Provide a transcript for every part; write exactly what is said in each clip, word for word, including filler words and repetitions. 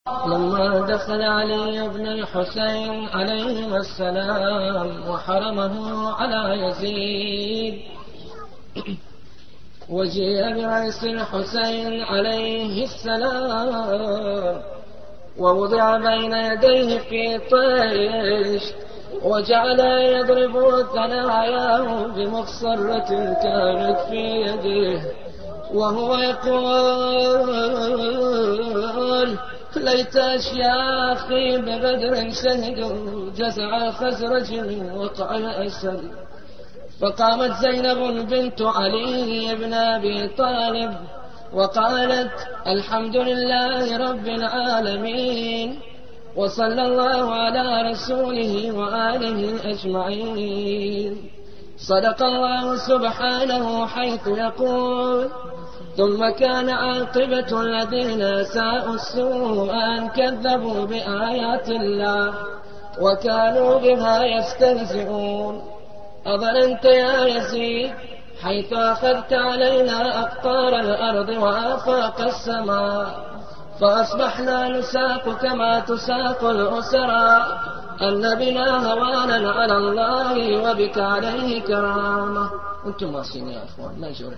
لما دخل علي بن الحسين عليهما السلام وحرمه على يزيد، وجيء برأس الحسين عليه السلام ووضع بين يديه في طيش، وجعل يضرب ثناياه بمخصرة كانت في يده، وهو يقول: ليت أشياخي ببدر شهدوا جزع خزرج وقع الأسد. فقامت زينب بنت علي بن أبي طالب وقالت: الحمد لله رب العالمين، وصلى الله على رسوله وآله أجمعين. صدق الله سبحانه حيث يقول: ثم كان عاقبة الذين ساءوا السوء أن كذبوا بآيات الله وكانوا بها يستهزئون. أظننت يا يزيد حيث أخذت علينا أقطار الأرض وآفاق السماء، فأصبحنا نساق كما تساق الأسرى، أن بنا هوانا على الله وبك عليه كرامة. أنتم ماشيين يا أخوان، ما جرى.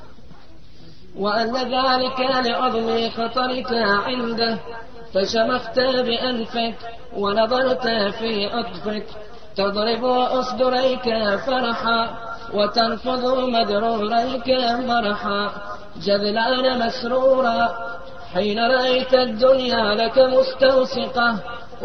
وأن ذلك لعظم خطرك عنده، فشمخت بأنفك ونظرت في أطفك، تضرب أصدريك فرحا وتنفض مدروريك مرحا، جذلان مسرورا، حين رأيت الدنيا لك مستوسقة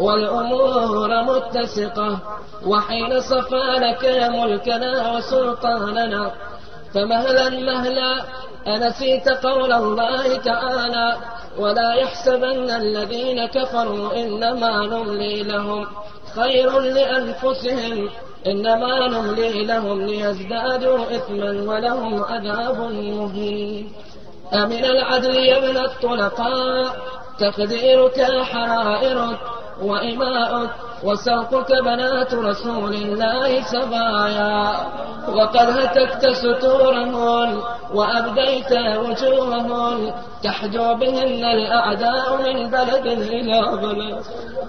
والأمور متسقة، وحين صفى لك ملكنا وسلطاننا. فمهلا مهلا أنسيت قول الله تعالى: ولا يحسبن الذين كفروا إنما نملي لهم خير لأنفسهم إنما نملي لهم ليزدادوا إثما ولهم عذاب مهين. أمن العدل يا ابن الطلقاء تقديرك حرائرك وإماؤك وسوقك بنات رسول الله سبايا، وقد هتكت ستورهن وأبديت وجوههن، تحجو بهن الأعداء من بلد إلى بلد،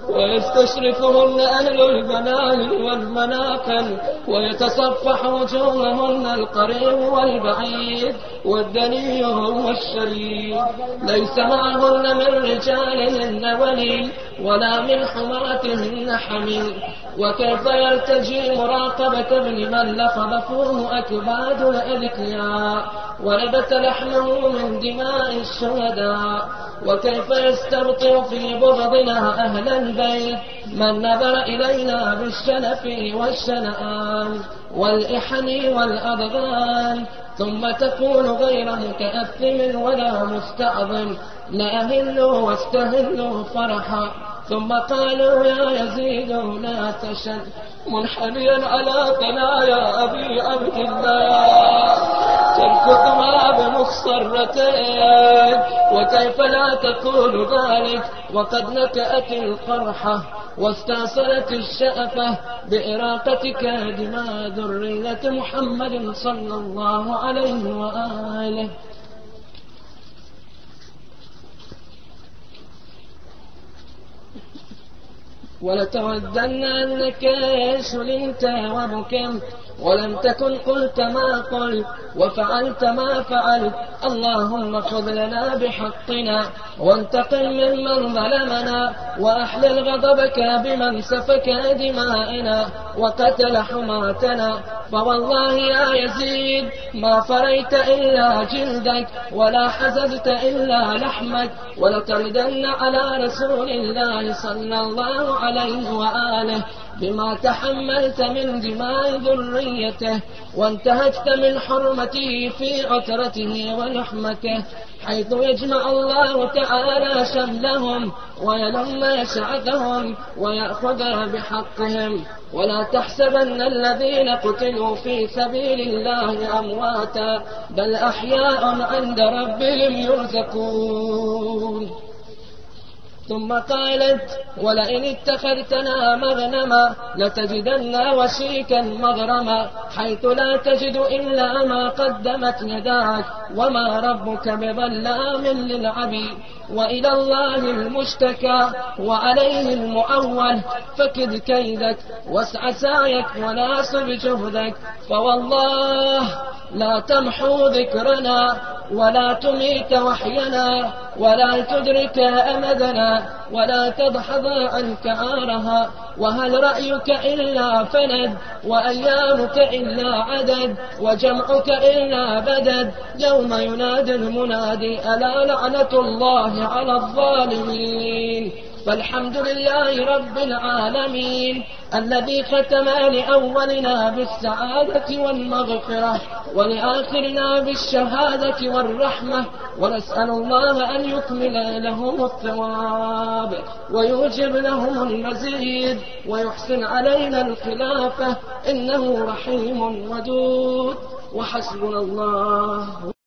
ويستشرفهن أهل البنان والمناقل، ويتصفح وجوههن القريب والبعيد والدني والشريف، ليس معهن من رجالهن ولي ولا من حمرتهن حميل. وكيف يرتجي مراقبة ابن من لفظ فوه أكباد الأذكياء ونبت لحمه من دماء الشهداء، وكيف يستبطئ في بغضنا أهل البيت من نظر إلينا بالشنف والشنآن والإحن والأضغان، ثم تكون غير متأثم ولا مستعظم، لا أهلوا واستهلوا فرحا. ثم قالوا: يا يزيد لا تشن منحنيا على ثنايا أبي عبد الله، تنكثما بمخصرتين، وكيف لا تقول ذلك وقد نكأت القرحة واستأصلت الشأفة بإراقتك دماء ذرية محمد صلى الله عليه وآله. ولتودن أنك سلمت وبكمت ولم تكن قلت ما قلت وفعلت ما فعلت. اللهم خذ لنا بحقنا وانتقم ممن ظلمنا، وأحلل غضبك بمن سفك دماءنا وقتل حماتنا. فوالله يا يزيد ما فريت إلا جلدك ولا حززت إلا لحمك، ولتردن على رسول الله صلى الله عليه وآله بما تحملت من دماء ذريته، وانتهكت من حرمته في عترته ولحمته، حيث يجمع الله تعالى شملهم ويلم شعثهم ويأخذ بحقهم. ولا تحسبن الذين قتلوا في سبيل الله أمواتا، بل أحياء عند ربهم يرزقون. ثم قالت ولئن اتخذتنا مغنما لتجدن وشيكا مغرما حيث لا تجد إلا ما قدمت يداك وما ربك بظلام للعبيد وإلى الله المشتكى وعليه المؤول فكد كيدك واسع سعيك وناصب جهدك فوالله لا تمحو ذكرنا ولا تميت وحينا ولا تدرك أمدنا ولا تدحض عنك عارها وهل رأيك إلا فند وأيامك إلا عدد وجمعك إلا بدد يوم ينادي المنادي ألا لعنة الله على الظالمين. فالحمد لله رب العالمين الذي ختم لأولنا بالسعادة والمغفرة ولآخرنا بالشهادة والرحمة ونسأل الله أن يكمل لهم الثواب ويوجب لهم المزيد ويحسن علينا الخلافة إنه رحيم ودود وحسبنا الله